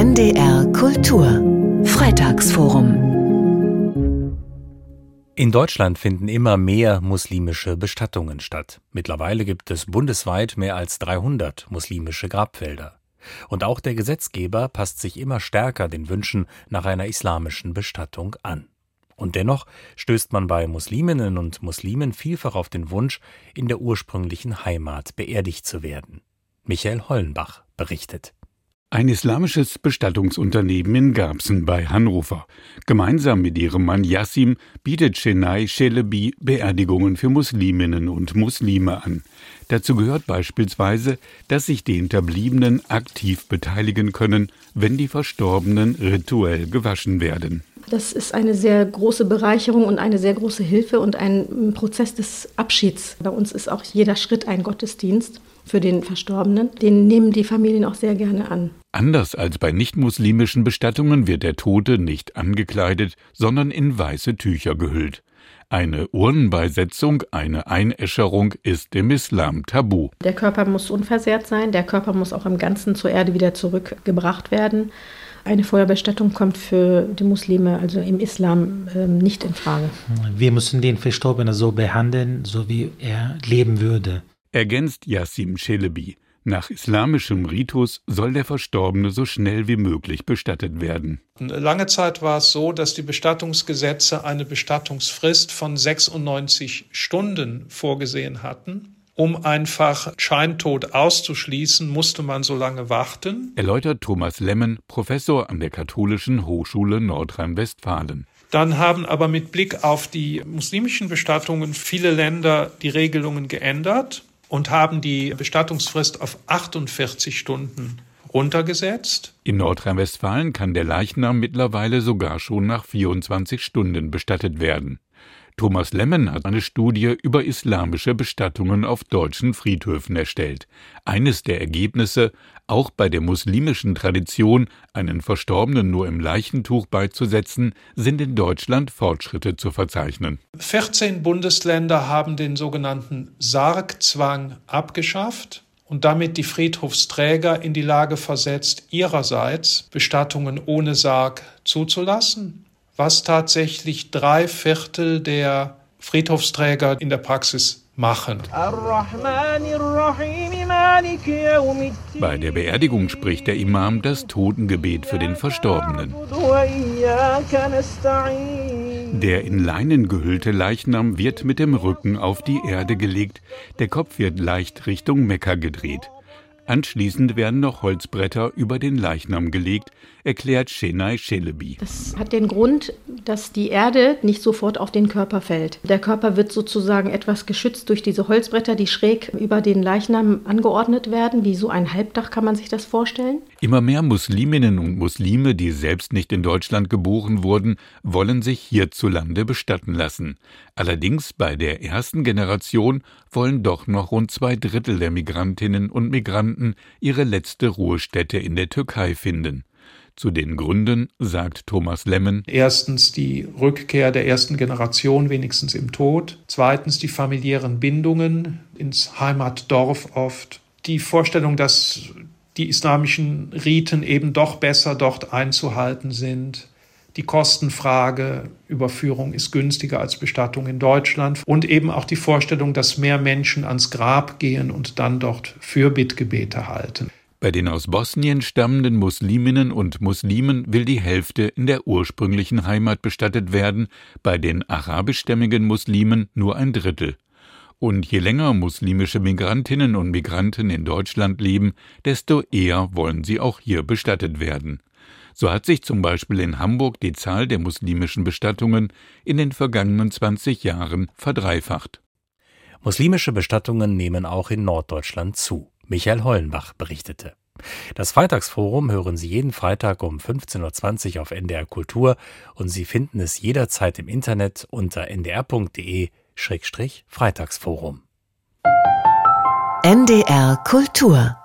NDR Kultur Freitagsforum. In Deutschland finden immer mehr muslimische Bestattungen statt. Mittlerweile gibt es bundesweit mehr als 300 muslimische Grabfelder. Und auch der Gesetzgeber passt sich immer stärker den Wünschen nach einer islamischen Bestattung an. Und dennoch stößt man bei Musliminnen und Muslimen vielfach auf den Wunsch, in der ursprünglichen Heimat beerdigt zu werden. Michael Hollenbach berichtet. Ein islamisches Bestattungsunternehmen in Garbsen bei Hannover. Gemeinsam mit ihrem Mann Yassim bietet Şenay Çelebi Beerdigungen für Musliminnen und Muslime an. Dazu gehört beispielsweise, dass sich die Hinterbliebenen aktiv beteiligen können, wenn die Verstorbenen rituell gewaschen werden. Das ist eine sehr große Bereicherung und eine sehr große Hilfe und ein Prozess des Abschieds. Bei uns ist auch jeder Schritt ein Gottesdienst für den Verstorbenen. Den nehmen die Familien auch sehr gerne an. Anders als bei nicht-muslimischen Bestattungen wird der Tote nicht angekleidet, sondern in weiße Tücher gehüllt. Eine Urnenbeisetzung, eine Einäscherung ist im Islam tabu. Der Körper muss unversehrt sein, der Körper muss auch im Ganzen zur Erde wieder zurückgebracht werden. Eine Feuerbestattung kommt für die Muslime, also im Islam, nicht in Frage. Wir müssen den Verstorbenen so behandeln, so wie er leben würde. Ergänzt Yassim Çelebi. Nach islamischem Ritus soll der Verstorbene so schnell wie möglich bestattet werden. Lange Zeit war es so, dass die Bestattungsgesetze eine Bestattungsfrist von 96 Stunden vorgesehen hatten. Um einfach Scheintod auszuschließen, musste man so lange warten. Erläutert Thomas Lemmen, Professor an der Katholischen Hochschule Nordrhein-Westfalen. Dann haben aber mit Blick auf die muslimischen Bestattungen viele Länder die Regelungen geändert und haben die Bestattungsfrist auf 48 Stunden runtergesetzt. In Nordrhein-Westfalen kann der Leichnam mittlerweile sogar schon nach 24 Stunden bestattet werden. Thomas Lemmen hat eine Studie über islamische Bestattungen auf deutschen Friedhöfen erstellt. Eines der Ergebnisse: auch bei der muslimischen Tradition, einen Verstorbenen nur im Leichentuch beizusetzen, sind in Deutschland Fortschritte zu verzeichnen. 14 Bundesländer haben den sogenannten Sargzwang abgeschafft und damit die Friedhofsträger in die Lage versetzt, ihrerseits Bestattungen ohne Sarg zuzulassen, was tatsächlich 3/4 der Friedhofsträger in der Praxis machen. Bei der Beerdigung spricht der Imam das Totengebet für den Verstorbenen. Der in Leinen gehüllte Leichnam wird mit dem Rücken auf die Erde gelegt, der Kopf wird leicht Richtung Mekka gedreht. Anschließend werden noch Holzbretter über den Leichnam gelegt, erklärt Şenay Çelebi. Das hat den Grund, dass die Erde nicht sofort auf den Körper fällt. Der Körper wird sozusagen etwas geschützt durch diese Holzbretter, die schräg über den Leichnam angeordnet werden. Wie so ein Halbdach kann man sich das vorstellen. Immer mehr Musliminnen und Muslime, die selbst nicht in Deutschland geboren wurden, wollen sich hierzulande bestatten lassen. Allerdings bei der ersten Generation wollen doch noch rund 2/3 der Migrantinnen und Migranten ihre letzte Ruhestätte in der Türkei finden. Zu den Gründen sagt Thomas Lemmen: Erstens die Rückkehr der ersten Generation, wenigstens im Tod. Zweitens die familiären Bindungen ins Heimatdorf oft. Die Vorstellung, dass die islamischen Riten eben doch besser dort einzuhalten sind. Die Kostenfrage, Überführung ist günstiger als Bestattung in Deutschland. Und eben auch die Vorstellung, dass mehr Menschen ans Grab gehen und dann dort Fürbittgebete halten. Bei den aus Bosnien stammenden Musliminnen und Muslimen will die Hälfte in der ursprünglichen Heimat bestattet werden, bei den arabischstämmigen Muslimen nur 1/3. Und je länger muslimische Migrantinnen und Migranten in Deutschland leben, desto eher wollen sie auch hier bestattet werden. So hat sich zum Beispiel in Hamburg die Zahl der muslimischen Bestattungen in den vergangenen 20 Jahren verdreifacht. Muslimische Bestattungen nehmen auch in Norddeutschland zu. Michael Hollenbach berichtete. Das Freitagsforum hören Sie jeden Freitag um 15:20 Uhr auf NDR Kultur und Sie finden es jederzeit im Internet unter ndr.de/Freitagsforum. NDR Kultur